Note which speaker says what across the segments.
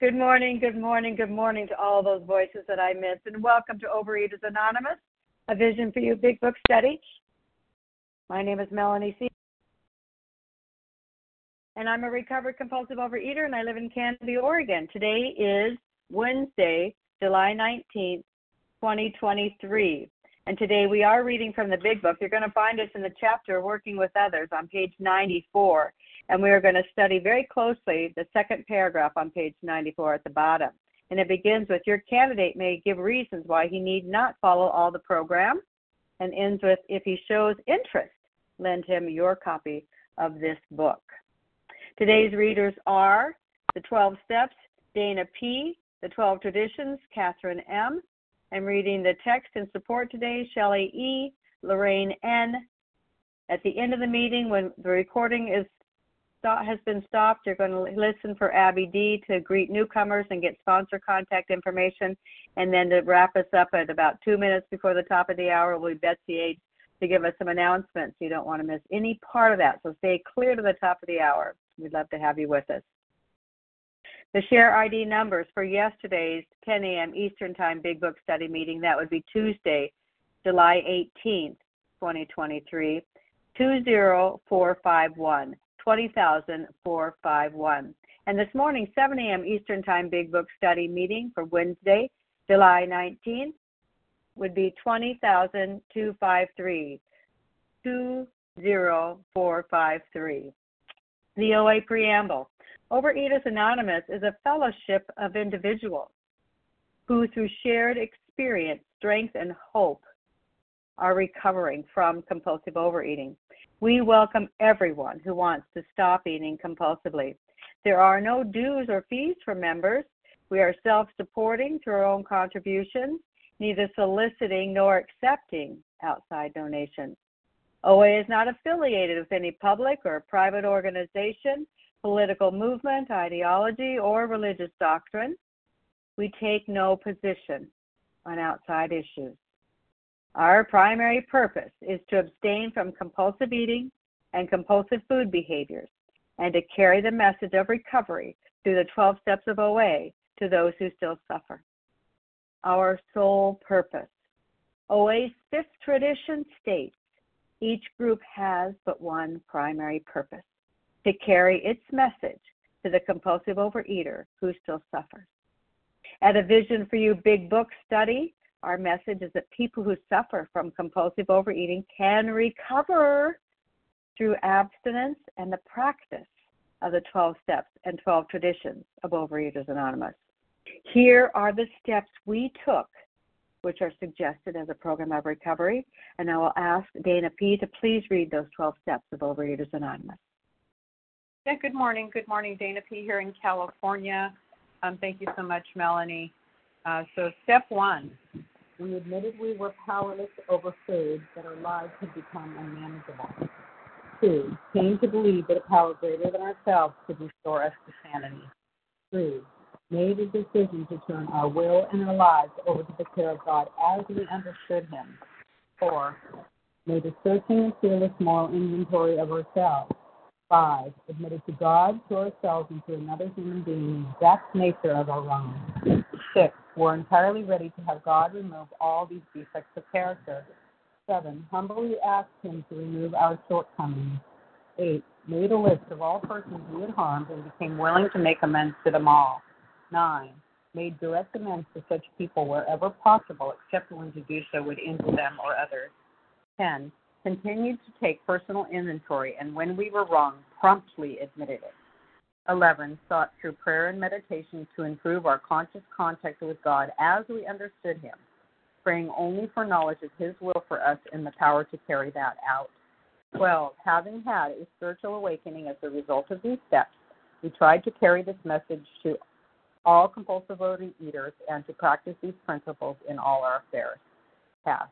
Speaker 1: Good morning, good morning, good morning to all those voices that I missed, and welcome to Overeaters Anonymous, a Vision for You Big Book Study. My name is Melanie C., and I'm a recovered compulsive overeater, and I live in Canby, Oregon. Today is Wednesday, July 19th, 2023, and today we are reading from the Big Book. You're going to find us in the chapter Working with Others on page 94. And we are going to study very closely the second paragraph on page 94 at the bottom. And it begins with, your candidate may give reasons why he need not follow all the program, and ends with, if he shows interest, lend him your copy of this book. Today's readers are the 12 Steps, Dana P., the 12 Traditions, Catherine M. I'm reading the text in support today, Shelley E., Lorraine N. At the end of the meeting, when the recording has been stopped, you're going to listen for Abby D. to greet newcomers and get sponsor contact information, and then to wrap us up at about 2 minutes before the top of the hour will be Betsy H. to give us some announcements. You don't want to miss any part of that, so stay clear to the top of the hour. We'd love to have you with us. The share ID numbers for yesterday's 10 a.m. Eastern Time Big Book Study meeting, that would be Tuesday, July 18th, 2023, 20451. 20,451. And this morning, 7 a.m. Eastern Time Big Book Study meeting for Wednesday, July 19th, would be 20,253. 20453. The OA Preamble. Overeaters Anonymous is a fellowship of individuals who, through shared experience, strength, and hope, are recovering from compulsive overeating. We welcome everyone who wants to stop eating compulsively. There are no dues or fees for members. We are self-supporting through our own contributions, neither soliciting nor accepting outside donations. OA is not affiliated with any public or private organization, political movement, ideology, or religious doctrine. We take no position on outside issues. Our primary purpose is to abstain from compulsive eating and compulsive food behaviors, and to carry the message of recovery through the 12 steps of OA to those who still suffer. Our sole purpose. OA's fifth tradition states, each group has but one primary purpose, to carry its message to the compulsive overeater who still suffers. At a Vision for You Big Book Study, our message is that people who suffer from compulsive overeating can recover through abstinence and the practice of the 12 steps and 12 traditions of Overeaters Anonymous. Here are the steps we took, which are suggested as a program of recovery, and I will ask Dana P. to please read those 12 steps of Overeaters Anonymous.
Speaker 2: Yeah, good morning. Good morning, Dana P. here in California. Thank you so much, Melanie. So step 1. We admitted we were powerless over food, that our lives had become unmanageable. 2. Came to believe that a power greater than ourselves could restore us to sanity. 3. Made a decision to turn our will and our lives over to the care of God as we understood Him. 4. Made a searching and fearless moral inventory of ourselves. 5. Admitted to God, to ourselves, and to another human being the exact nature of our wrongs. 6. We're entirely ready to have God remove all these defects of character. 7. Humbly asked Him to remove our shortcomings. 8. Made a list of all persons we had harmed and became willing to make amends to them all. 9. Made direct amends to such people wherever possible, except when to do so would injure them or others. 10. Continued to take personal inventory, and when we were wrong, promptly admitted it. 11. Sought through prayer and meditation to improve our conscious contact with God as we understood Him, praying only for knowledge of His will for us and the power to carry that out. 12. Having had a spiritual awakening as a result of these steps, we tried to carry this message to all compulsive overeaters and to practice these principles in all our affairs. Pass.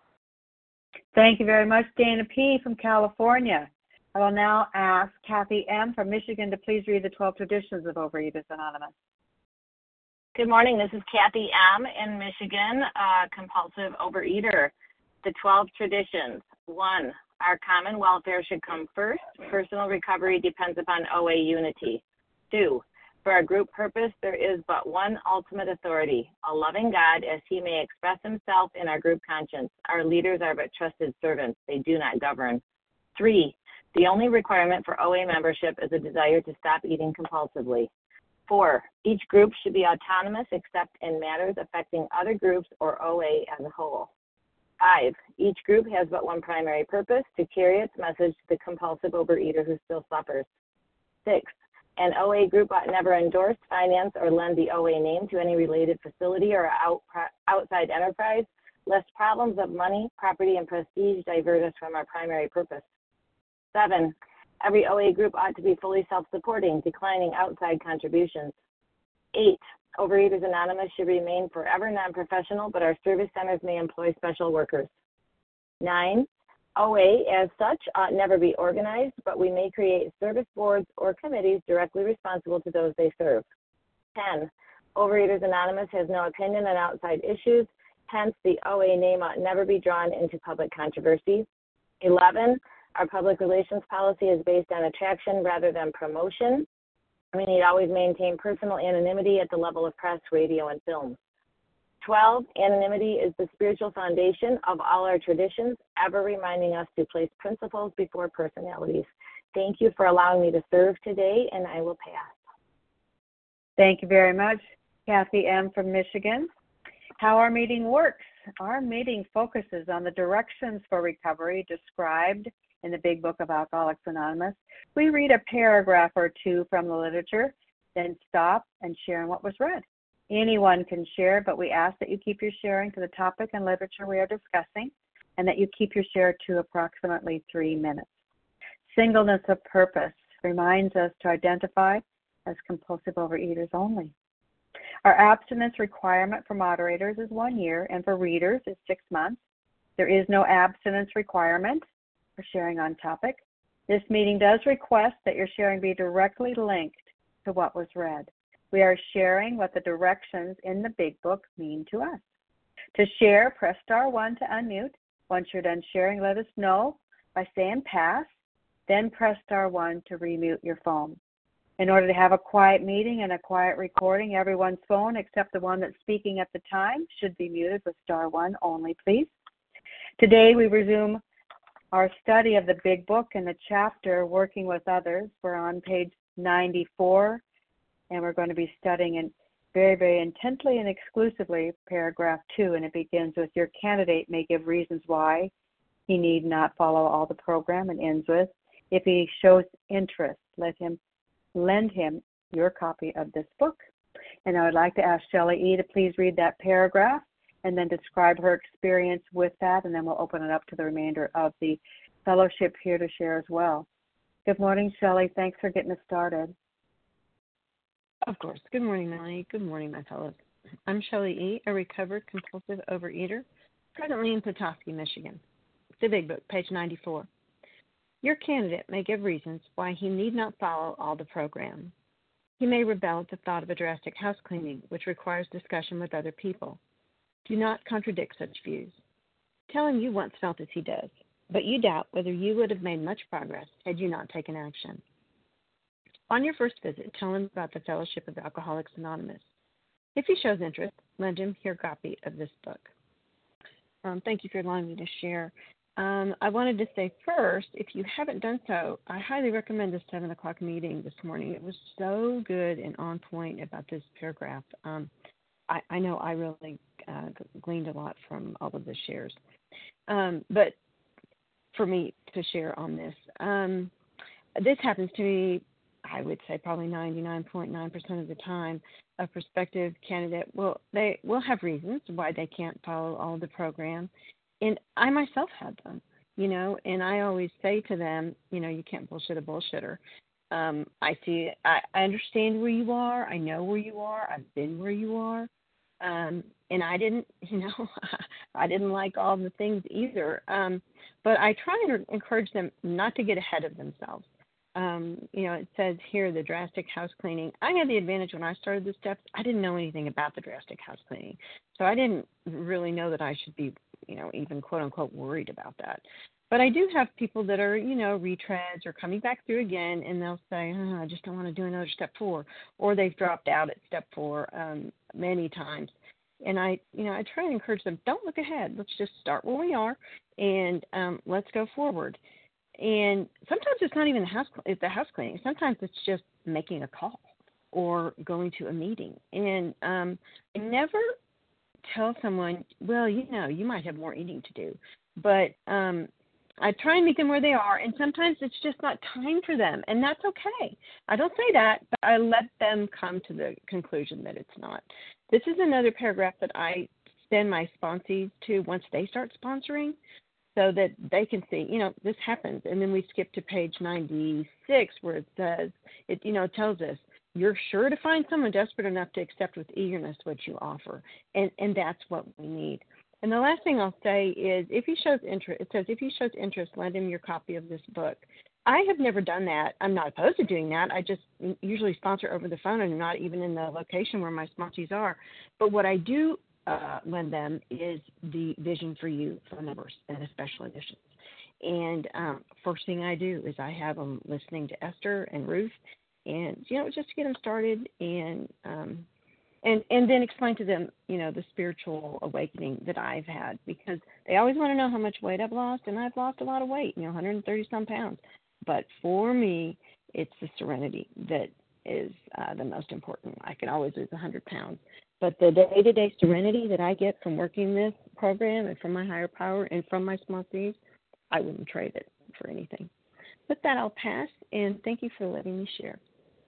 Speaker 1: Thank you very much, Dana P. from California. I will now ask Kathy M. from Michigan to please read the 12 traditions of Overeaters Anonymous.
Speaker 3: Good morning. This is Kathy M. in Michigan, compulsive overeater. The 12 traditions. 1. Our common welfare should come first. Personal recovery depends upon OA unity. 2. For our group purpose, there is but one ultimate authority, a loving God as he may express himself in our group conscience. Our leaders are but trusted servants. They do not govern. 3, the only requirement for OA membership is a desire to stop eating compulsively. 4, each group should be autonomous except in matters affecting other groups or OA as a whole. 5, each group has but one primary purpose, to carry its message to the compulsive overeater who still suffers. 6, an OA group ought never endorse, finance, or lend the OA name to any related facility or outside enterprise, lest problems of money, property, and prestige divert us from our primary purpose. 7, every OA group ought to be fully self-supporting, declining outside contributions. 8, Overeaters Anonymous should remain forever non-professional, but our service centers may employ special workers. 9, OA, as such, ought never be organized, but we may create service boards or committees directly responsible to those they serve. 10, Overeaters Anonymous has no opinion on outside issues, hence the OA name ought never be drawn into public controversy. 11, our public relations policy is based on attraction rather than promotion. We need always maintain personal anonymity at the level of press, radio, and film. 12, anonymity is the spiritual foundation of all our traditions, ever reminding us to place principles before personalities. Thank you for allowing me to serve today, and I will pass.
Speaker 1: Thank you very much, Kathy M. from Michigan. How our meeting works. Our meeting focuses on the directions for recovery described in the Big Book of Alcoholics Anonymous. We read a paragraph or two from the literature, then stop and share what was read. Anyone can share, but we ask that you keep your sharing to the topic and literature we are discussing, and that you keep your share to approximately 3 minutes. Singleness of purpose reminds us to identify as compulsive overeaters only. Our abstinence requirement for moderators is 1 year, and for readers is 6 months. There is no abstinence requirement for sharing on topic. This meeting does request that your sharing be directly linked to what was read. We are sharing what the directions in the Big Book mean to us. To share, press *1 to unmute. Once you're done sharing, let us know by saying pass, then press *1 to remute your phone. In order to have a quiet meeting and a quiet recording, everyone's phone except the one that's speaking at the time should be muted with *1 only, please. Today we resume our study of the Big Book and the chapter Working with Others. We're on page 94, and we're going to be studying it very, very intently and exclusively paragraph 2, and it begins with, your candidate may give reasons why he need not follow all the program, and ends with, if he shows interest, lend him your copy of this book. And I would like to ask Shelley E. to please read that paragraph and then describe her experience with that, and then we'll open it up to the remainder of the fellowship here to share as well. Good morning, Shelley. Thanks for getting us started.
Speaker 4: Of course. Good morning, Melanie. Good morning, my fellows. I'm Shelley E., a recovered compulsive overeater, presently in Petoskey, Michigan. The Big Book, page 94. Your candidate may give reasons why he need not follow all the program. He may rebel at the thought of a drastic house cleaning, which requires discussion with other people. Do not contradict such views. Tell him you once felt as he does, but you doubt whether you would have made much progress had you not taken action. On your first visit, tell him about the Fellowship of Alcoholics Anonymous. If he shows interest, lend him your copy of this book. Thank you for allowing me to share. I wanted to say first, if you haven't done so, I highly recommend the 7 o'clock meeting this morning. It was so good and on point about this paragraph. I know I really gleaned a lot from all of the shares. But for me to share on this, this happens to me, I would say probably 99.9% of the time. A prospective candidate they will have reasons why they can't follow all the program. And I myself had them, and I always say to them, you can't bullshit a bullshitter. I understand where you are. I know where you are. I've been where you are. And I didn't, I didn't like all the things either. But I try to encourage them not to get ahead of themselves. It says here the drastic house cleaning. I had the advantage when I started the steps. I didn't know anything about the drastic house cleaning. So I didn't really know that I should be, even quote unquote worried about that. But I do have people that are, retreads or coming back through again, and they'll say, I just don't want to do another step 4, or they've dropped out at step 4 many times. And I try to encourage them, don't look ahead. Let's just start where we are, and let's go forward. And sometimes it's not even the house cleaning. Sometimes it's just making a call or going to a meeting. And I never tell someone, well, you might have more eating to do. But I try and meet them where they are, and sometimes it's just not time for them, and that's okay. I don't say that, but I let them come to the conclusion that it's not. This is another paragraph that I send my sponsees to once they start sponsoring, so that they can see, this happens. And then we skip to page 96 where it says, it tells us, you're sure to find someone desperate enough to accept with eagerness what you offer. And that's what we need. And the last thing I'll say is, if he shows interest, it says, if he shows interest, lend him your copy of this book. I have never done that. I'm not opposed to doing that. I just usually sponsor over the phone and not even in the location where my sponsees are. But what I do lend them is the Vision for You phone numbers and the special editions. And first thing I do is I have them listening to Esther and Ruth, and just to get them started, and then explain to them the spiritual awakening that I've had, because they always want to know how much weight I've lost, and I've lost a lot of weight, 130 some pounds. But for me, it's the serenity that is the most important. I can always lose 100 pounds. But the day-to-day serenity that I get from working this program and from my higher power and from my sponsees, I wouldn't trade it for anything. With that, I'll pass, and thank you for letting me share.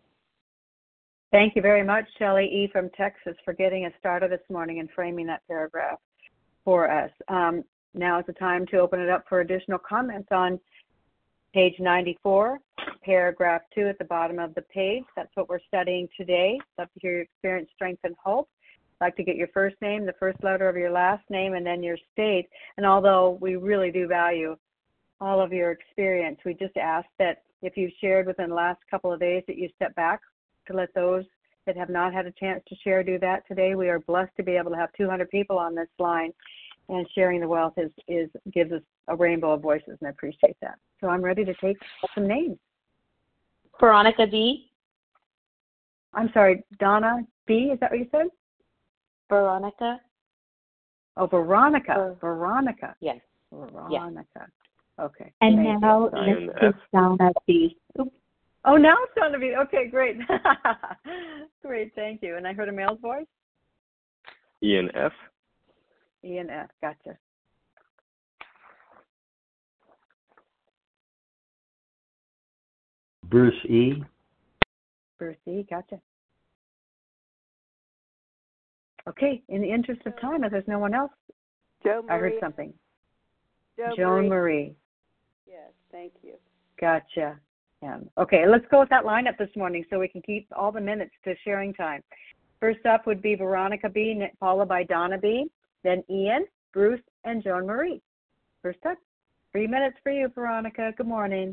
Speaker 1: Thank you very much, Shelley E. from Texas, for getting us started this morning and framing that paragraph for us. Now is the time to open it up for additional comments on page 94, paragraph 2 at the bottom of the page. That's what we're studying today. Love to hear your experience, strength, and hope. Like to get your first name, the first letter of your last name, and then your state. And although we really do value all of your experience, we just ask that if you've shared within the last couple of days, that you step back to let those that have not had a chance to share do that today. We are blessed to be able to have 200 people on this line, and sharing the wealth gives us a rainbow of voices, and I appreciate that. So I'm ready to take some names.
Speaker 5: Veronica B.
Speaker 1: I'm sorry, Donna B., is that what you said?
Speaker 5: Veronica.
Speaker 1: Oh, Veronica. Veronica.
Speaker 5: Yes.
Speaker 1: Veronica. Yes. Okay.
Speaker 5: And now it's Donna B. Oops.
Speaker 1: Oh, now it's Donna B. Okay, great. Great, thank you. And I heard a male's voice?
Speaker 6: Ian F.
Speaker 1: Ian F. Gotcha.
Speaker 7: Bruce E.
Speaker 1: Bruce E. Gotcha. Okay, in the interest of time, if there's no one else,
Speaker 8: Joe Marie.
Speaker 1: I heard something.
Speaker 8: Joan
Speaker 1: Marie.
Speaker 8: Yes, thank you.
Speaker 1: Gotcha. Okay, let's go with that lineup this morning so we can keep all the minutes to sharing time. First up would be Veronica B., followed by Donna B., then Ian, Bruce, and Joan Marie. First up, 3 minutes for you, Veronica. Good morning.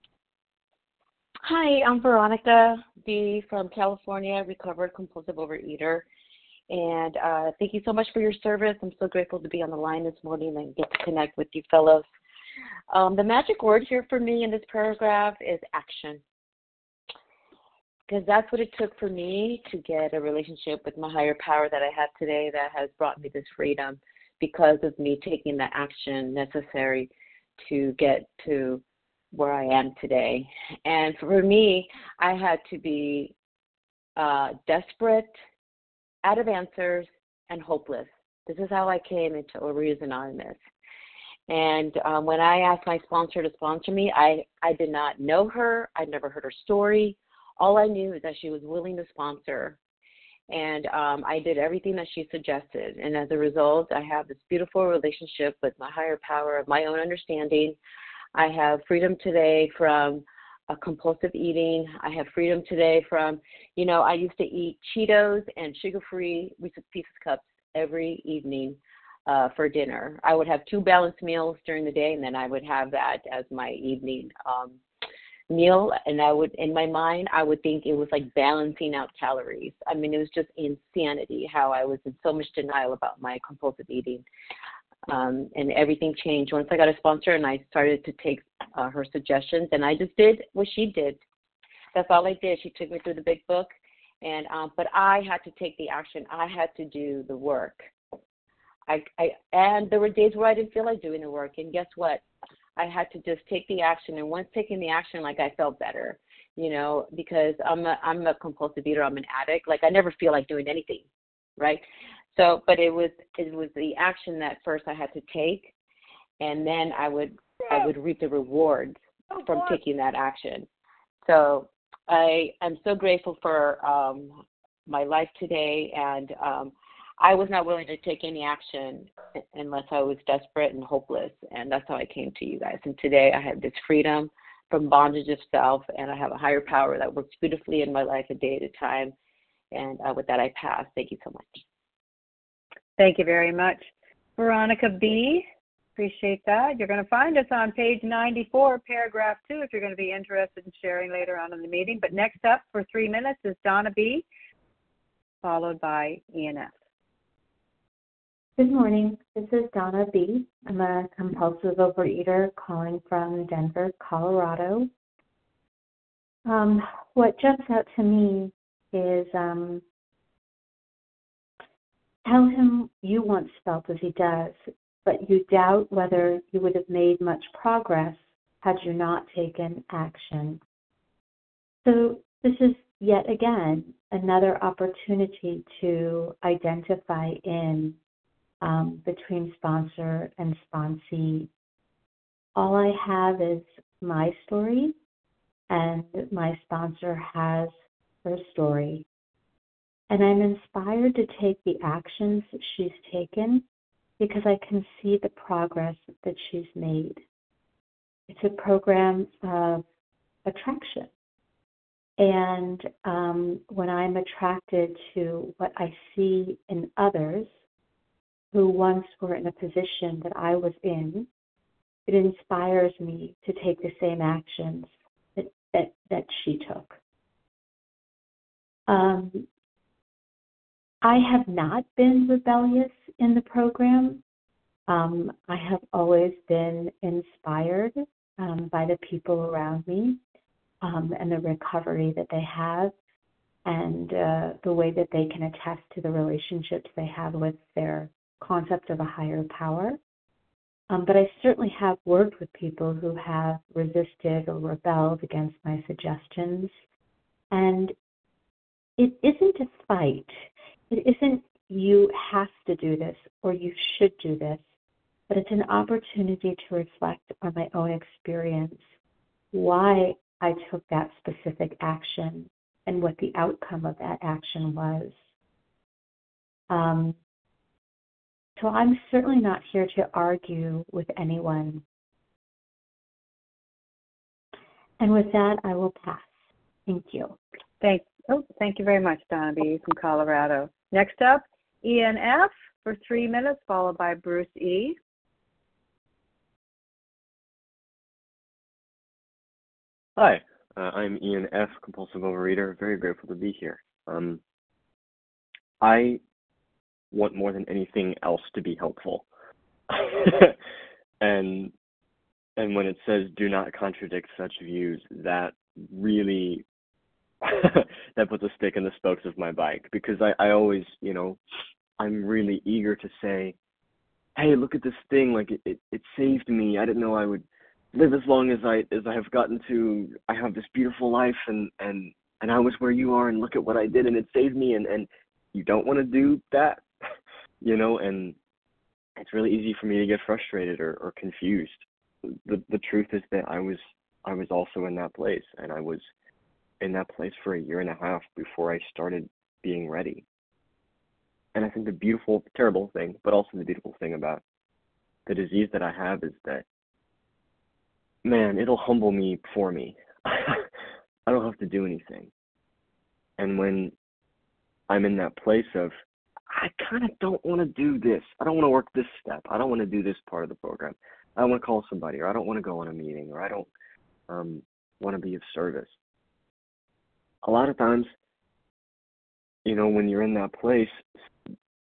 Speaker 5: Hi, I'm Veronica B. from California, recovered compulsive overeater. And thank you so much for your service. I'm so grateful to be on the line this morning and get to connect with you fellows. The magic word here for me in this paragraph is action. Because that's what it took for me to get a relationship with my higher power that I have today that has brought me this freedom, because of me taking the action necessary to get to where I am today. And for me, I had to be desperate, out of answers, and hopeless. This is how I came into Overeaters Anonymous. And when I asked my sponsor to sponsor me, I did not know her. I'd never heard her story. All I knew is that she was willing to sponsor. And I did everything that she suggested. And as a result, I have this beautiful relationship with my higher power of my own understanding. I have freedom today from compulsive eating. I have freedom today from, I used to eat Cheetos and sugar-free Reese's Pieces cups every evening for dinner. I would have 2 balanced meals during the day, and then I would have that as my evening meal. And I would, in my mind, I would think it was like balancing out calories. I mean, it was just insanity how I was in so much denial about my compulsive eating. And everything changed once I got a sponsor and I started to take her suggestions, and I just did what she did. That's all I did. She took me through the big book, and but I had to take the action. I had to do the work. And there were days where I didn't feel like doing the work, and guess what? I had to just take the action, and once taking the action, like, I felt better, because I'm a compulsive eater. I'm an addict. Like, I never feel like doing anything, right? So, but it was the action that first I had to take, and then I would reap the rewards from taking that action. So I'm so grateful for my life today, and I was not willing to take any action unless I was desperate and hopeless, and that's how I came to you guys. And today I have this freedom from bondage of self, and I have a higher power that works beautifully in my life a day at a time. And with that, I pass. Thank you so much.
Speaker 1: Thank you very much. Veronica B., appreciate that. You're going to find us on page 94, paragraph 2, if you're going to be interested in sharing later on in the meeting. But next up for 3 minutes is Donna B., followed by ENF.
Speaker 7: Good morning. This is Donna B. I'm a compulsive overeater calling from Denver, Colorado. What jumps out to me is tell him you once felt as he does, but you doubt whether you would have made much progress had you not taken action. So this is yet again another opportunity to identify in between sponsor and sponsee. All I have is my story, and my sponsor has her story. And I'm inspired to take the actions that she's taken because I can see the progress that she's made. It's a program of attraction. And when I'm attracted to what I see in others who once were in a position that I was in, it inspires me to take the same actions that she took. I have not been rebellious in the program. I have always been inspired by the people around me and the recovery that they have, and the way that they can attest to the relationships they have with their concept of a higher power. But I certainly have worked with people who have resisted or rebelled against my suggestions. And it isn't a fight. It isn't you have to do this or you should do this, but it's an opportunity to reflect on my own experience, why I took that specific action and what the outcome of that action was. So I'm certainly not here to argue with anyone. And with that, I will pass. Thank you.
Speaker 1: Thank you very much, Donna B. from Colorado. Next up, ENF for 3 minutes, followed by Bruce E.
Speaker 6: Hi, I'm Ian F., compulsive overeater. Very grateful to be here. I want more than anything else to be helpful. and when it says do not contradict such views, that really that puts a stick in the spokes of my bike, because I always, I'm really eager to say, hey, look at this thing, like it saved me. I didn't know I would live as long as I have gotten to. I have this beautiful life, and I was where you are, and look at what I did, and it saved me, and you don't want to do that, and it's really easy for me to get frustrated or confused. The truth is that I was also in that place, and I was in that place for 1.5 years before I started being ready. And I think the beautiful, terrible thing, but also the beautiful thing about the disease that I have is that, man, it'll humble me for me. I don't have to do anything. And when I'm in that place of, I kind of don't want to do this. I don't want to work this step. I don't want to do this part of the program. I don't want to call somebody, or I don't want to go on a meeting, or I don't want to be of service. A lot of times, when you're in that place,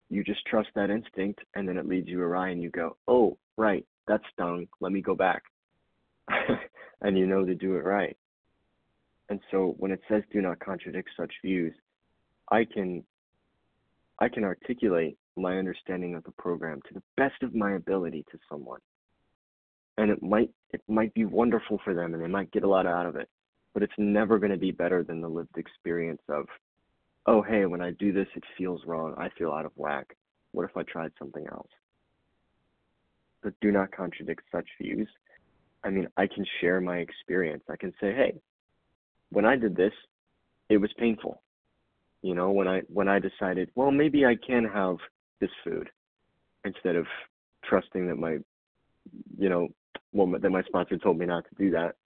Speaker 6: you just trust that instinct, and then it leads you awry, and you go, oh, right, that stung. Let me go back. And you know to do it right. And so when it says do not contradict such views, I can articulate my understanding of the program to the best of my ability to someone. And it might be wonderful for them, and they might get a lot out of it, but it's never going to be better than the lived experience of, oh, hey, when I do this, it feels wrong. I feel out of whack. What if I tried something else? But do not contradict such views. I mean, I can share my experience. I can say, hey, when I did this, it was painful. You know, when I decided, well, maybe I can have this food instead of trusting that that my sponsor told me not to do that,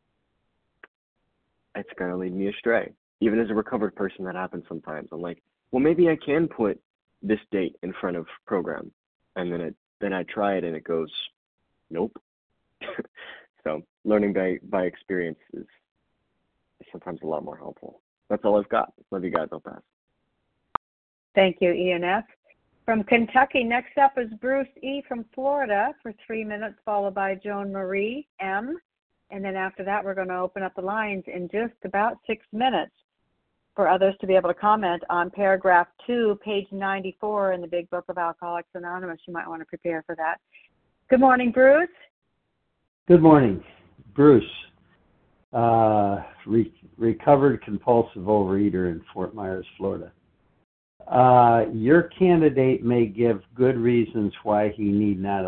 Speaker 6: it's going to lead me astray. Even as a recovered person, that happens sometimes. I'm like, well, maybe I can put this date in front of program. And then I try it and it goes, nope. So learning by experience is sometimes a lot more helpful. That's all I've got. Love you guys. I'll pass.
Speaker 1: Thank you, Ian F. From Kentucky, next up is Bruce E. from Florida for 3 minutes, followed by Joan Marie M. And then after that, we're going to open up the lines in just about 6 minutes for others to be able to comment on paragraph 2, page 94 in the Big Book of Alcoholics Anonymous. You might want to prepare for that. Good morning, Bruce.
Speaker 9: Good morning, Bruce. Recovered compulsive overeater in Fort Myers, Florida. Your candidate may give good reasons why he need not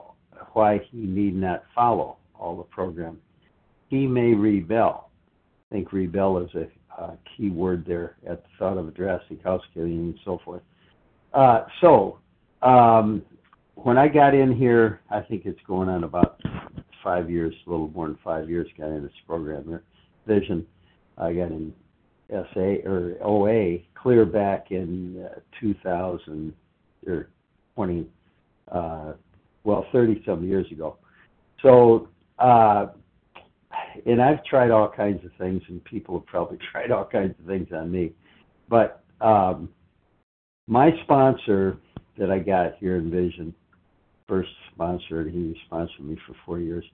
Speaker 9: follow all the program. He may rebel. I think rebel is a key word there at the thought of a drastic house cleaning and so forth. When I got in here, I think it's going on about 5 years, a little more than 5 years, got in this program here, Vision. I got in SA or OA clear back in 2000 or 20, 30-some years ago. So, and I've tried all kinds of things, and people have probably tried all kinds of things on me. But my sponsor that I got here in Vision, first sponsor, and he sponsored me for 4 years,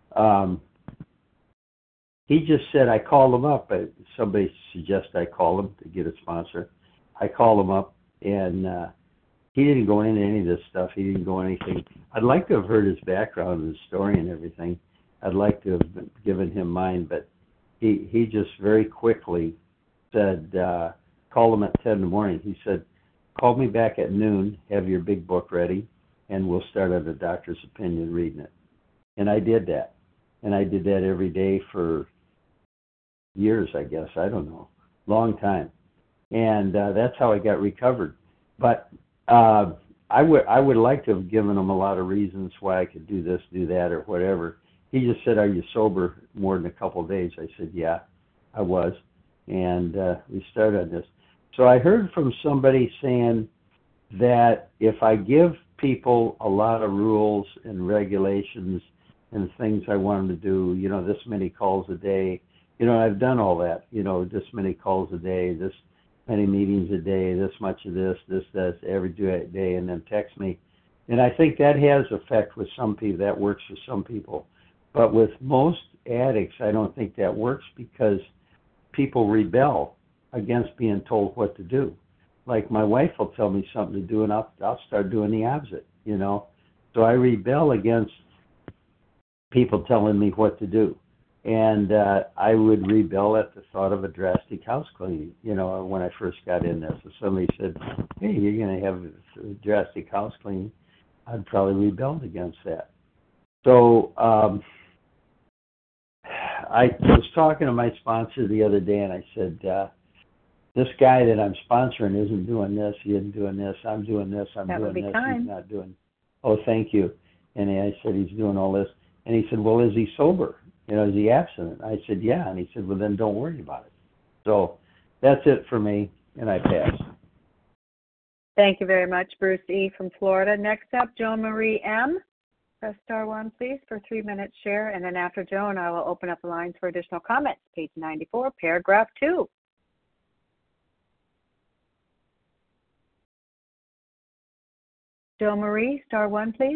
Speaker 9: he just said, I called him up. Somebody suggested I call him to get a sponsor. I called him up, and he didn't go into any of this stuff. He didn't go anything. I'd like to have heard his background and his story and everything. I'd like to have given him mine, but he just very quickly said, called him at 10 in the morning. He said, call me back at noon, have your big book ready, and we'll start at a doctor's opinion reading it. And I did that. And I did that every day for years, I guess. I don't know. Long time. And that's how I got recovered. But I would like to have given him a lot of reasons why I could do this, do that, or whatever. He just said, are you sober more than a couple of days? I said, yeah, I was. And we started on this. So I heard from somebody saying that if I give people a lot of rules and regulations and things I want them to do, this many calls a day, I've done all that, this many calls a day, this many meetings a day, this much of this, every day, and then text me. And I think that has effect with some people. That works for some people. But with most addicts, I don't think that works because people rebel against being told what to do. Like my wife will tell me something to do, and I'll start doing the opposite, So I rebel against people telling me what to do. And I would rebel at the thought of a drastic house cleaning, when I first got in this. If somebody said, hey, you're going to have a drastic house cleaning, I'd probably rebel against that. So I was talking to my sponsor the other day, and I said, this guy that I'm sponsoring isn't doing this, he isn't doing this, I'm doing this, I'm doing this, he's not doing. Oh, thank you. And I said, he's doing all this. And he said, well, is he sober? Is he abstinent? I said, yeah. And he said, well, then don't worry about it. So that's it for me, and I pass.
Speaker 1: Thank you very much, Bruce E. from Florida. Next up, Joan Marie M. Press star 1, please, for 3 minutes share. And then after Joan, I will open up the lines for additional comments. Page 94, paragraph 2. Jo Marie, star 1, please.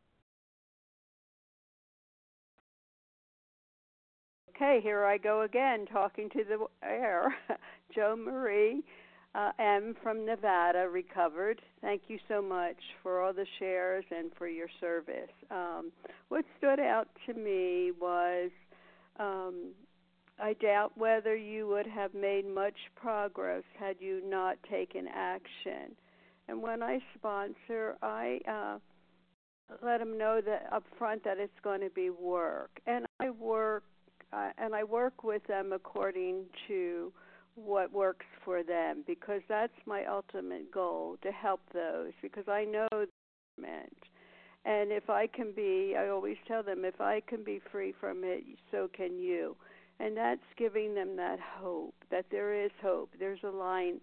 Speaker 8: Okay, here I go again, talking to the air. Jo Marie, M from Nevada, recovered. Thank you so much for all the shares and for your service. What stood out to me was I doubt whether you would have made much progress had you not taken action. And when I sponsor, I let them know that up front that it's going to be work, and I work with them according to what works for them, because that's my ultimate goal, to help those, because I know the meant. And if I can be, I always tell them, if I can be free from it, so can you. And that's giving them that hope, that there is hope. There's a light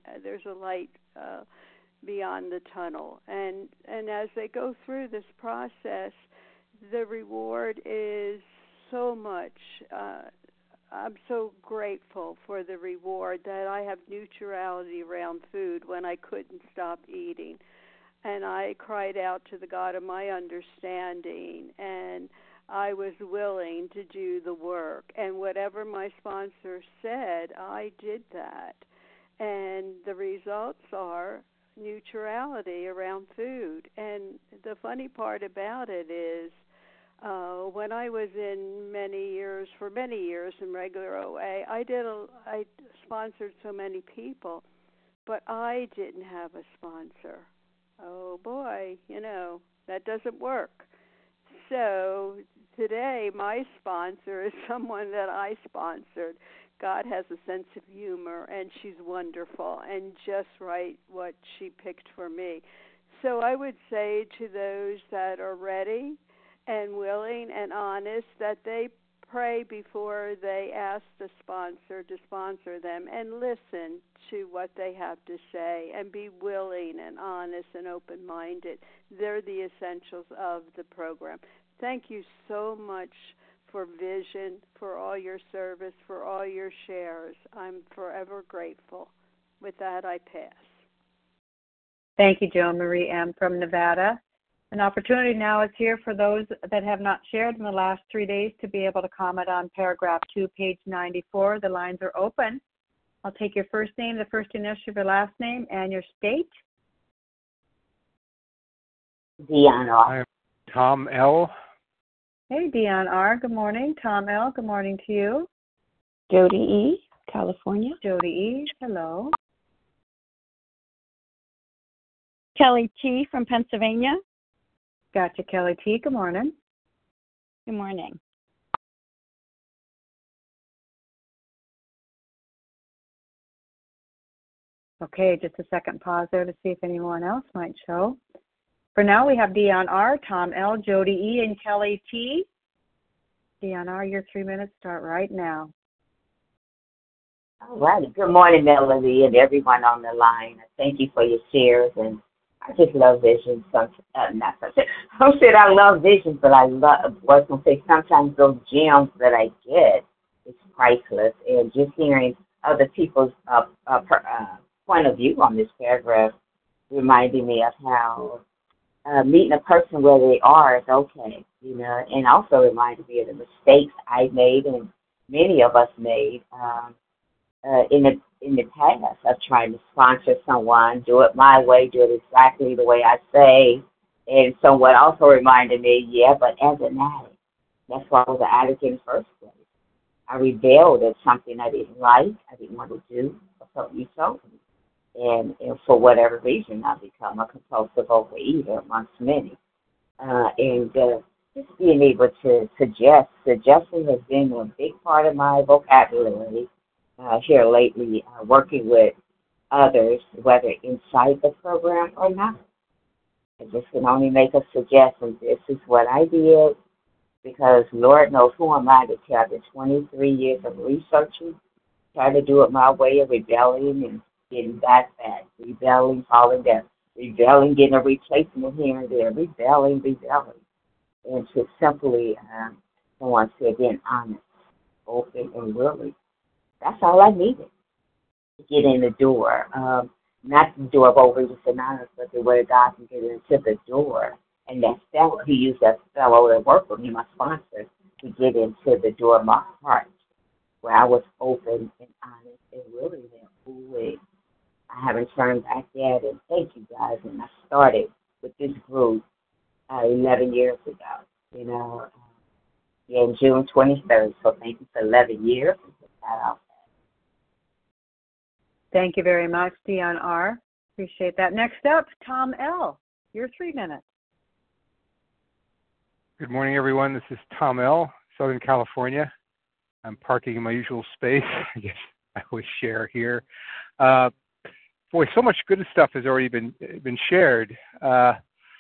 Speaker 8: beyond the tunnel. And as they go through this process, the reward is so much. I'm so grateful for the reward that I have neutrality around food when I couldn't stop eating. And I cried out to the God of my understanding, and I was willing to do the work. And whatever my sponsor said, I did that. And the results are neutrality around food. And the funny part about it is, when I was for many years in regular OA, I sponsored so many people, but I didn't have a sponsor. Oh boy, that doesn't work. So today my sponsor is someone that I sponsored. God has a sense of humor, and she's wonderful, and just right what she picked for me. So I would say to those that are ready and willing and honest, that they pray before they ask the sponsor to sponsor them, and listen to what they have to say, and be willing and honest and open-minded. They're the essentials of the program. Thank you so much for Vision, for all your service, for all your shares. I'm forever grateful. With that, I pass.
Speaker 1: Thank you, Jo Marie M. from Nevada. An opportunity now is here for those that have not shared in the last 3 days to be able to comment on paragraph 2, page 94. The lines are open. I'll take your first name, the first initial of your last name, and your state.
Speaker 10: Dion R. Tom L.
Speaker 1: Hey, Dion R. Good morning. Tom L. Good morning to you.
Speaker 11: Jody E., California.
Speaker 1: Jody E. Hello.
Speaker 11: Kelly T. from Pennsylvania.
Speaker 1: Gotcha, Kelly T. Good morning.
Speaker 11: Good morning.
Speaker 1: Okay, just a second pause there to see if anyone else might show. For now, we have Dion R., Tom L., Jody E., and Kelly T. Dion R., your 3 minutes start right now.
Speaker 10: All right. Good morning, Melody, and everyone on the line. Thank you for your shares, and I just love Vision. I said I love Vision, but I was going to say sometimes those gems that I get is priceless, and just hearing other people's point of view on this paragraph reminded me of how meeting a person where they are is okay, and also reminded me of the mistakes I made and many of us made in the past of trying to sponsor someone, do it my way, do it exactly the way I say. And someone also reminded me, but as an addict, that's why I was an addict in the first place. I rebelled at something I didn't like, I didn't want to do, or something you told me. And for whatever reason, I've become a compulsive overeater amongst many. Just being able to suggesting has been a big part of my vocabulary here lately, working with others, whether inside the program or not. I just can only make a suggestion. This is what I did, because Lord knows who am I to tell the 23 years of researching, trying to do it my way of rebelling and getting back, rebelling, falling down, rebelling, getting a replacement here and there, rebelling. And to simply, someone said, being honest, open, and willing. That's all I needed to get in the door. not the door of Overeaters Anonymous, but the way God can get into the door. And that fellow, he used that fellow that worked with me, my sponsor, to get into the door of my heart, where I was open and honest and really went away. I haven't turned back yet, and thank you guys. And I started with this group 11 years ago, in June 23rd. So thank you for 11 years.
Speaker 1: Thank you very much, Dion R. Appreciate that. Next up, Tom L. Your 3 minutes.
Speaker 12: Good morning, everyone. This is Tom L., Southern California. I'm parking in my usual space. I guess I always share here. Boy, so much good stuff has already been shared. I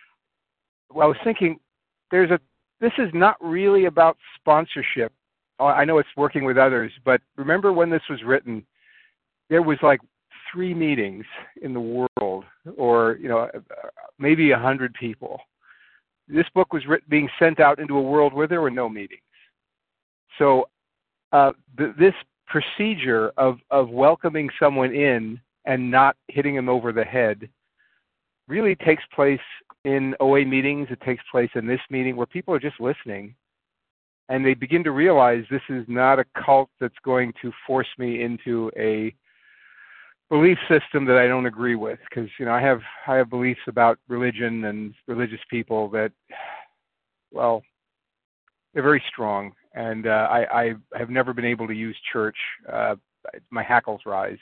Speaker 12: was thinking, this is not really about sponsorship. I know it's working with others, but remember when this was written, there was like 3 meetings in the world, or maybe 100 people. This book was being sent out into a world where there were no meetings. So this procedure of welcoming someone in and not hitting them over the head really takes place in OA meetings. It takes place in this meeting where people are just listening, and they begin to realize this is not a cult that's going to force me into a belief system that I don't agree with, because I have beliefs about religion and religious people that, well, they're very strong, and I have never been able to use church. My hackles rise.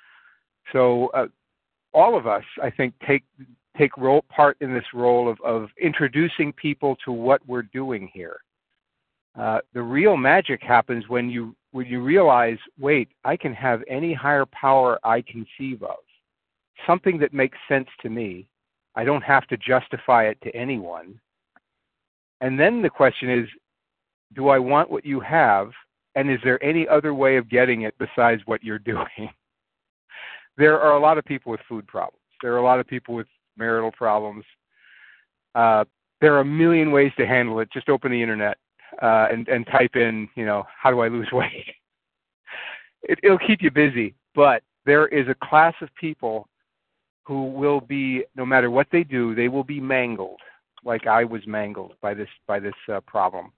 Speaker 12: So all of us, I think, take part in this role of introducing people to what we're doing here. The real magic happens when you realize, wait, I can have any higher power I conceive of, something that makes sense to me. I don't have to justify it to anyone. And then the question is, do I want what you have, and is there any other way of getting it besides what you're doing? There are a lot of people with food problems. There are a lot of people with marital problems. There are a million ways to handle it. Just open the internet and type in, how do I lose weight? It'll keep you busy. But there is a class of people who will be, no matter what they do, they will be mangled, like I was mangled by this problem.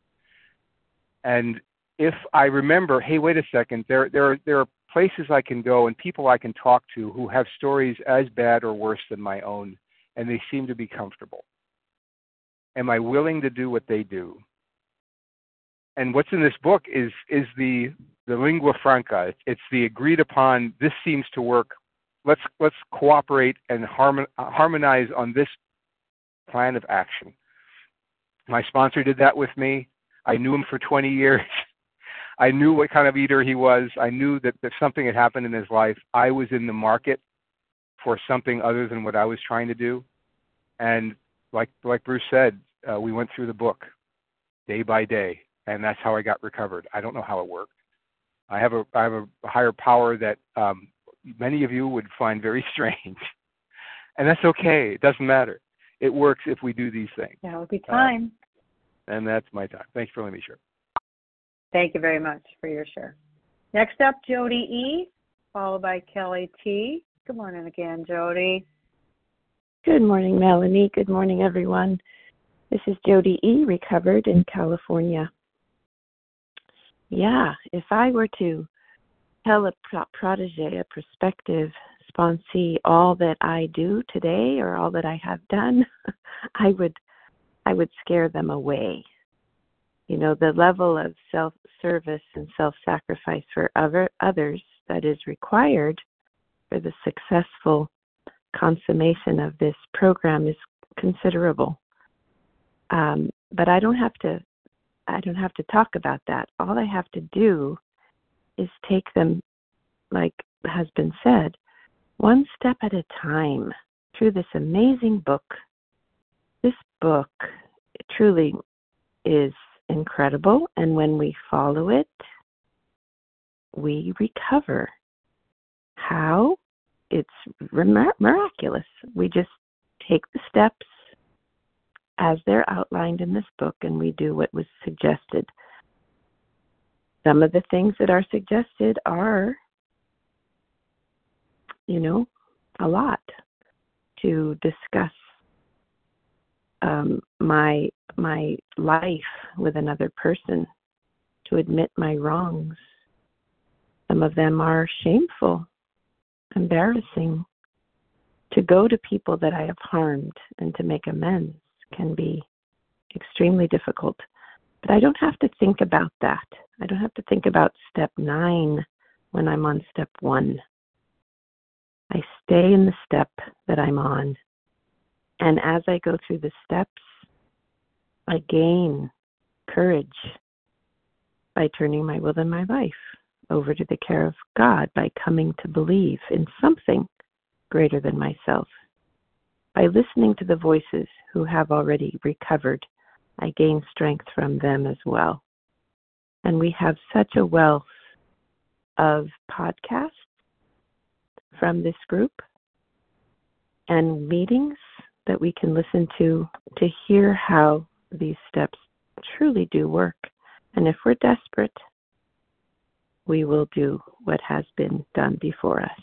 Speaker 12: And if I remember, hey, wait a second, there are places I can go and people I can talk to who have stories as bad or worse than my own, and they seem to be comfortable. Am I willing to do what they do? And what's in this book is the lingua franca. It's the agreed upon, this seems to work. Let's cooperate and harmonize on this plan of action. My sponsor did that with me. I knew him for 20 years. I knew what kind of eater he was. I knew that if something had happened in his life, I was in the market for something other than what I was trying to do. And like Bruce said, we went through the book day by day, and that's how I got recovered. I don't know how it worked. I have a higher power that many of you would find very strange, and that's okay. It doesn't matter. It works if we do these things.
Speaker 1: That would be time.
Speaker 12: And that's my time. Thanks for letting me share.
Speaker 1: Thank you very much for your share. Next up, Jody E., followed by Kelly T. Good morning again, Jody.
Speaker 11: Good morning, Melanie. Good morning, everyone. This is Jody E., recovered in California. Yeah, if I were to tell a protege, a prospective sponsee, all that I do today or all that I have done, I would scare them away. The level of self-service and self-sacrifice for others that is required for the successful consummation of this program is considerable. But I don't have to talk about that. All I have to do is take them, like has been said, one step at a time through this amazing book. This book truly is incredible, and when we follow it, we recover. How? It's miraculous. We just take the steps as they're outlined in this book, and we do what was suggested. Some of the things that are suggested are, a lot to discuss my life with another person, to admit my wrongs. Some of them are shameful, embarrassing. To go to people that I have harmed and to make amends can be extremely difficult. But I don't have to think about that. I don't have to think about step 9 when I'm on step 1. I stay in the step that I'm on. And as I go through the steps, I gain courage by turning my will and my life over to the care of God, by coming to believe in something greater than myself. By listening to the voices who have already recovered, I gain strength from them as well. And we have such a wealth of podcasts from this group and meetings that we can listen to hear how these steps truly do work. And if we're desperate, we will do what has been done before us.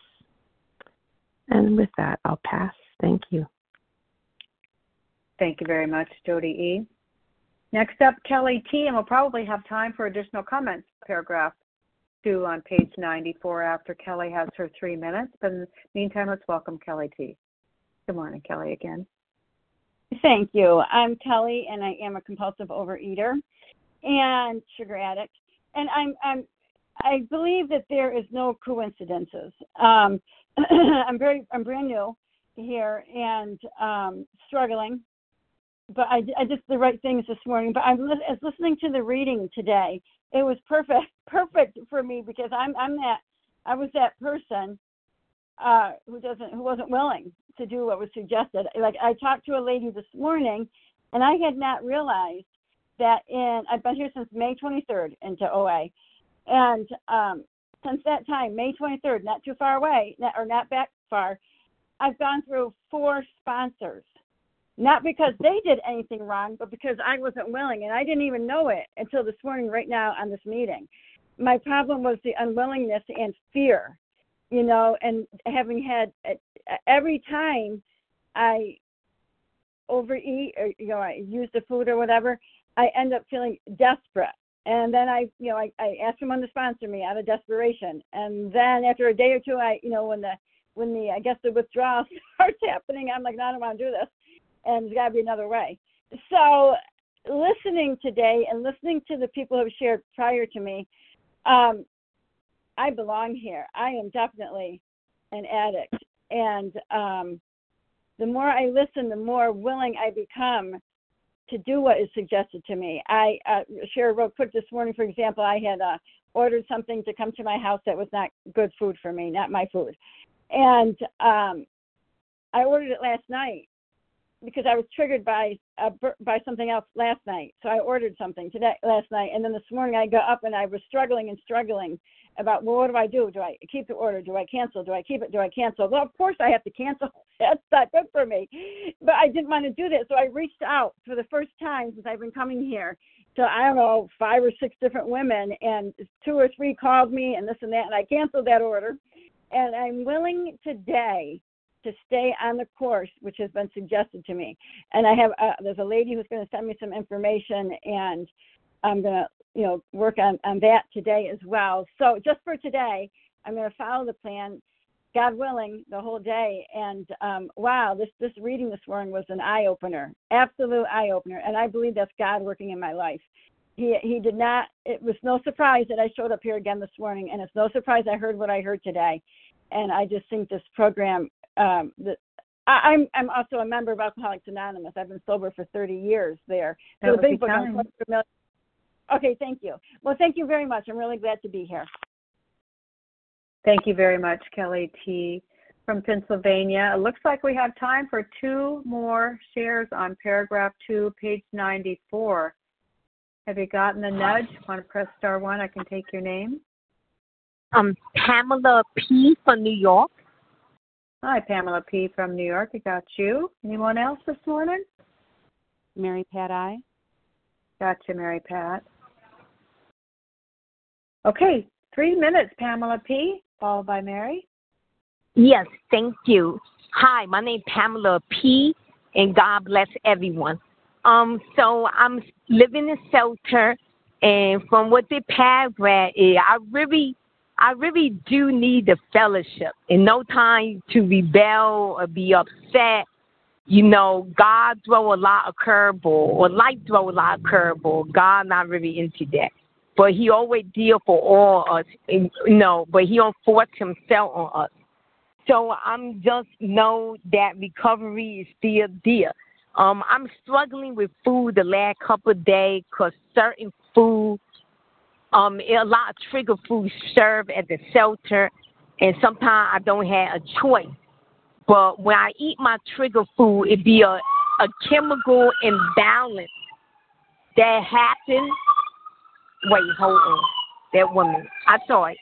Speaker 11: And with that, I'll pass. Thank you.
Speaker 1: Thank you very much, Jody E. Next up, Kelly T., and we'll probably have time for additional comments, paragraph 2 on page 94 after Kelly has her 3 minutes. But in the meantime, let's welcome Kelly T. Good morning, Kelly, again.
Speaker 13: Thank you. I'm Kelly, and I am a compulsive overeater and sugar addict. And I believe that there is no coincidences. I'm brand new here and struggling, but I did the right things this morning. But I was listening to the reading today. It was perfect for me, because I was that person who wasn't willing to do what was suggested. Like, I talked to a lady this morning, and I had not realized that I've been here since May 23rd into OA. And since that time, May 23rd, not too far away, not back far, I've gone through 4 sponsors. Not because they did anything wrong, but because I wasn't willing, and I didn't even know it until this morning right now on this meeting. My problem was the unwillingness and fear, and having had every time I overeat or, I use the food or whatever, I end up feeling desperate. And then I asked someone to sponsor me out of desperation. And then after a day or two, when the withdrawal starts happening, I'm like, no, I don't want to do this. And there's got to be another way. So listening today and listening to the people who have shared prior to me, I belong here. I am definitely an addict. And the more I listen, the more willing I become to do what is suggested to me. I shared real quick this morning, for example, I had ordered something to come to my house that was not good food for me, not my food. And I ordered it last night because I was triggered by something else last night. So I ordered something last night. And then this morning I got up and I was struggling about, well, what do I do? Do I keep the order? Do I cancel? Do I keep it? Do I cancel? Well, of course I have to cancel. That's not good for me. But I didn't want to do that. So I reached out for the first time since I've been coming here to, 5 or 6 different women, and 2 or 3 called me and this and that, and I canceled that order. And I'm willing today to stay on the course which has been suggested to me. And I have there's a lady who's going to send me some information, and I'm going to work on that today as well. So just for today, I'm going to follow the plan, God willing, the whole day. And wow, this reading this morning was an eye-opener, absolute eye-opener. And I believe that's God working in my life. He did not, it was no surprise that I showed up here again this morning, and it's no surprise I heard what I heard today. And I just think this program, I'm also a member of Alcoholics Anonymous. I've been sober for 30 years there. So the big book, I'm quite familiar. Okay, thank you. Well, thank you very much. I'm really glad to be here.
Speaker 1: Thank you very much, Kelly T. from Pennsylvania. It looks like we have time for 2 more shares on paragraph 2, page 94. Have you gotten the nudge? Want to press star 1? I can take your name.
Speaker 14: Pamela P. from New York.
Speaker 1: Hi, Pamela P. from New York. I got you. Anyone else this morning?
Speaker 15: Mary Pat I.
Speaker 1: Gotcha, Mary Pat. Okay, 3 minutes, Pamela P., followed by Mary.
Speaker 14: Yes, thank you. Hi, my name is Pamela P., and God bless everyone. So I'm living in shelter, and from what the paragraph is, I really do need the fellowship, and no time to rebel or be upset. You know, God throw a lot of curveball, or life throw a lot of curveball. God not really into that. But he always deal for all us, and, but he don't force himself on us. So I'm just know that recovery is still there. I'm struggling with food the last couple of days because certain food, a lot of trigger food served at the shelter, and sometimes I don't have a choice. But when I eat my trigger food, it be a chemical imbalance that happens. Wait, hold on. That woman, I saw it.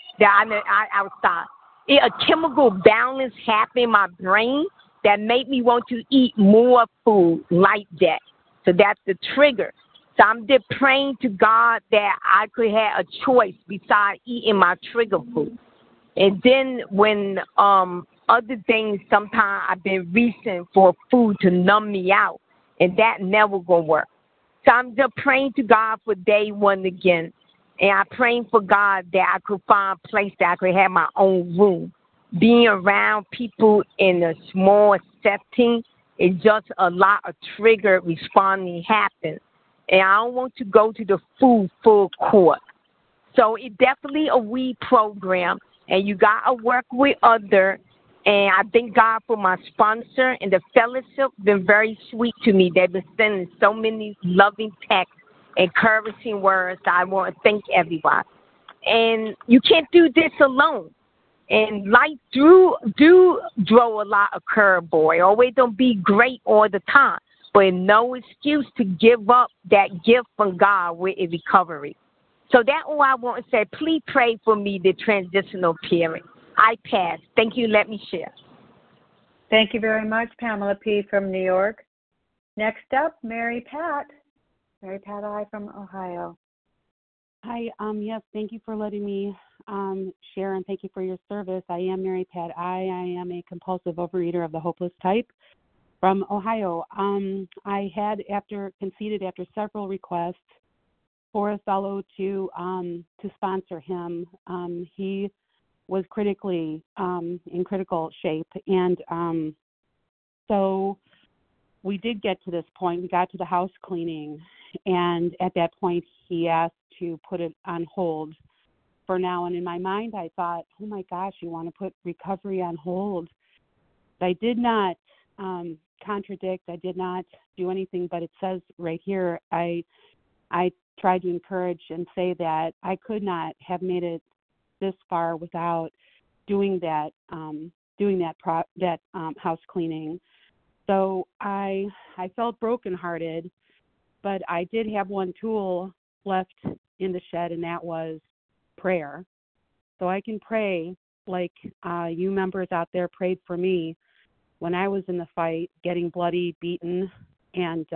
Speaker 14: I was sorry. A chemical balance happened in my brain that made me want to eat more food like that. So that's the trigger. So I'm just praying to God that I could have a choice besides eating my trigger food. And then when other things, sometimes I've been reaching for food to numb me out, and that never gonna work. So I'm just praying to God for day one again. And I'm praying for God that I could find a place that I could have my own room. Being around people in a small setting is just a lot of trigger responding happens. And I don't want to go to the food full court. So it's definitely a weed program, and you got to work with others. And I thank God for my sponsor, and the fellowship been very sweet to me. They've been sending so many loving texts, encouraging words. I want to thank everyone. And you can't do this alone. And life do throw a lot of curveball. Always don't be great all the time, but no excuse to give up that gift from God with a recovery. So that's all I want to say. Please pray for me, the transitional period. I pass. Thank you. Let me share.
Speaker 1: Thank you very much, Pamela P. from New York. Next up, Mary Pat. Mary Pat I from Ohio.
Speaker 15: Hi. Yes, thank you for letting me share, and thank you for your service. I am Mary Pat I am a compulsive overeater of the hopeless type from Ohio. I had conceded after several requests for a fellow to sponsor him. He was critically in critical shape, and so we did get to this point. We got to the house cleaning, and at that point he asked to put it on hold for now. And in my mind I thought, oh my gosh, you want to put recovery on hold? I did not contradict. I did not do anything, but it says right here, I tried to encourage and say that I could not have made it this far without doing that house cleaning. So I felt brokenhearted, but I did have one tool left in the shed, and that was prayer. So I can pray like you members out there prayed for me when I was in the fight, getting bloody, beaten, and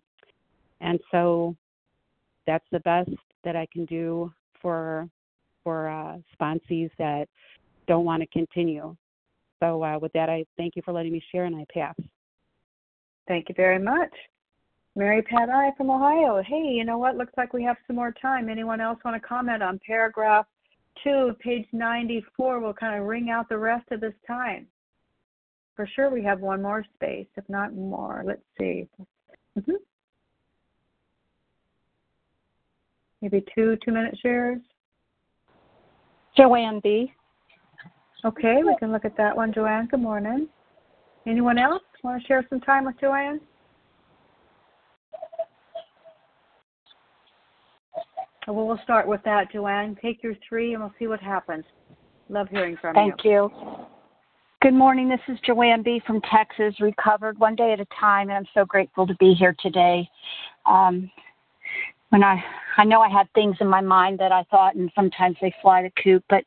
Speaker 15: so that's the best that I can do for sponsees that don't want to continue. So with that, I thank you for letting me share, and I pass.
Speaker 1: Thank you very much. Mary Pat I from Ohio. Hey, you know what? Looks like we have some more time. Anyone else want to comment on paragraph 2, page 94? We'll kind of ring out the rest of this time. For sure we have one more space, if not more. Let's see. Maybe 2 2-minute shares.
Speaker 13: Joanne B.
Speaker 1: Okay, we can look at that one, Joanne. Good morning. Anyone else want to share some time with Joanne? Well, we'll start with that, Joanne. Take your 3 and we'll see what happens. Love hearing from you.
Speaker 16: Thank you. Good morning. This is Joanne B. from Texas, recovered one day at a time, and I'm so grateful to be here today. When I know I had things in my mind that I thought, and sometimes they fly the coop, but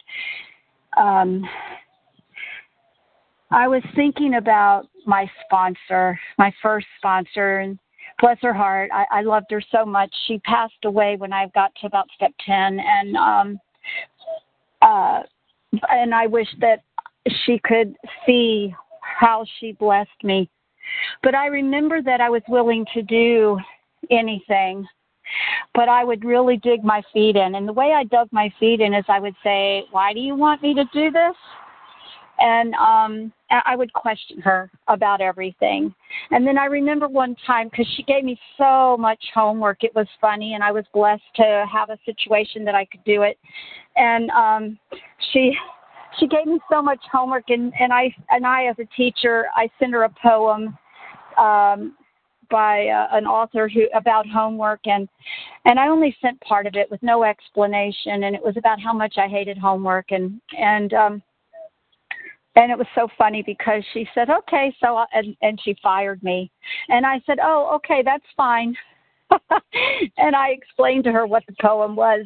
Speaker 16: I was thinking about my sponsor, my first sponsor, and bless her heart, I loved her so much. She passed away when I got to about step 10, and I wish that she could see how she blessed me. But I remember that I was willing to do anything, but I would really dig my feet in. And the way I dug my feet in is I would say, why do you want me to do this? And I would question her about everything. And then I remember one time, because she gave me so much homework, it was funny, and I was blessed to have a situation that I could do it. And she gave me so much homework, and I as a teacher, I sent her a poem by an author about homework, and I only sent part of it with no explanation, and it was about how much I hated homework, and it was so funny because she said, okay, so, and she fired me. And I said, oh, okay, that's fine. And I explained to her what the poem was,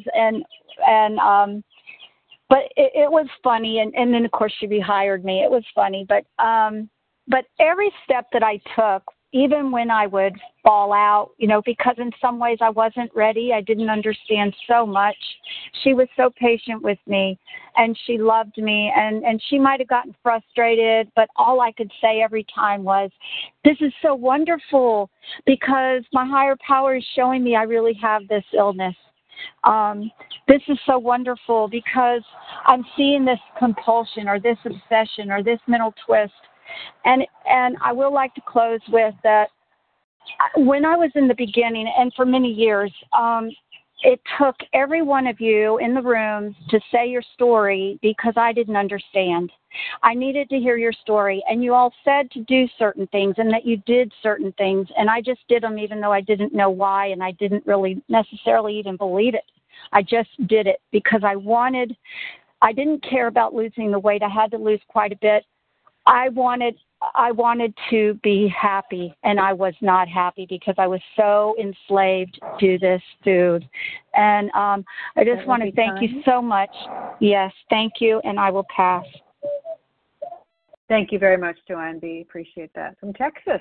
Speaker 16: but it was funny. And then, of course, she rehired me. It was funny. But every step that I took, even when I would fall out, because in some ways I wasn't ready, I didn't understand so much. She was so patient with me, and she loved me, and she might have gotten frustrated, but all I could say every time was, this is so wonderful, because my higher power is showing me I really have this illness. This is so wonderful because I'm seeing this compulsion or this obsession or this mental twist. And I will like to close with that. When I was in the beginning, and for many years, it took every one of you in the rooms to say your story because I didn't understand. I needed to hear your story, and you all said to do certain things and that you did certain things, and I just did them even though I didn't know why, and I didn't really necessarily even believe it. I just did it because I didn't care about losing the weight. I had to lose quite a bit. I wanted to be happy, and I was not happy because I was so enslaved to this food. And I just want to thank you so much. Yes, thank you, and I will pass.
Speaker 1: Thank you very much, Joanne B. Appreciate that. From Texas.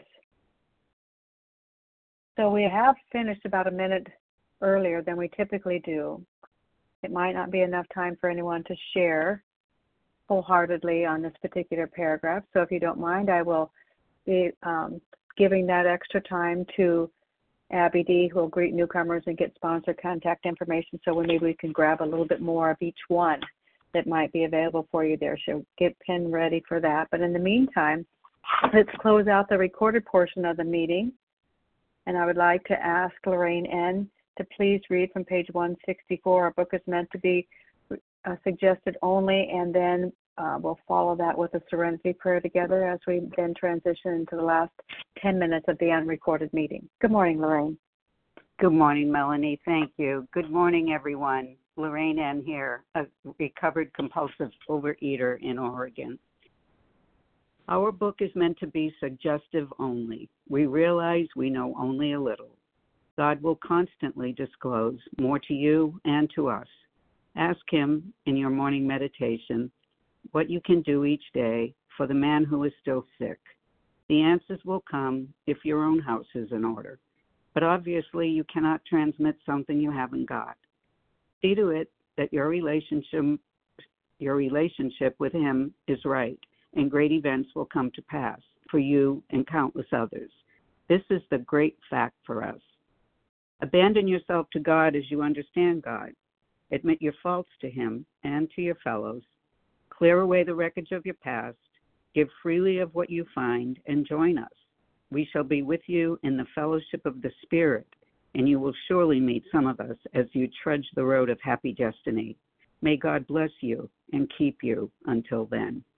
Speaker 1: So we have finished about a minute earlier than we typically do. It might not be enough time for anyone to share wholeheartedly on this particular paragraph. So if you don't mind, I will be giving that extra time to Abby D, who will greet newcomers and get sponsor contact information, so maybe we can grab a little bit more of each one that might be available for you there. So get pen ready for that. But in the meantime, let's close out the recorded portion of the meeting. And I would like to ask Lorraine N. to please read from page 164. Our book is meant to be suggested only, and then we'll follow that with a serenity prayer together as we then transition into the last 10 minutes of the unrecorded meeting. Good morning, Lorraine.
Speaker 17: Good morning, Melanie. Thank you. Good morning, everyone. Lorraine N. here, a recovered compulsive overeater in Oregon. Our book is meant to be suggestive only. We realize we know only a little. God will constantly disclose more to you and to us. Ask him in your morning meditation what you can do each day for the man who is still sick. The answers will come if your own house is in order. But obviously you cannot transmit something you haven't got. See to it that your relationship with him is right, and great events will come to pass for you and countless others. This is the great fact for us. Abandon yourself to God as you understand God. Admit your faults to him and to your fellows. Clear away the wreckage of your past. Give freely of what you find, and join us. We shall be with you in the fellowship of the Spirit, and you will surely meet some of us as you trudge the road of happy destiny. May God bless you and keep you until then.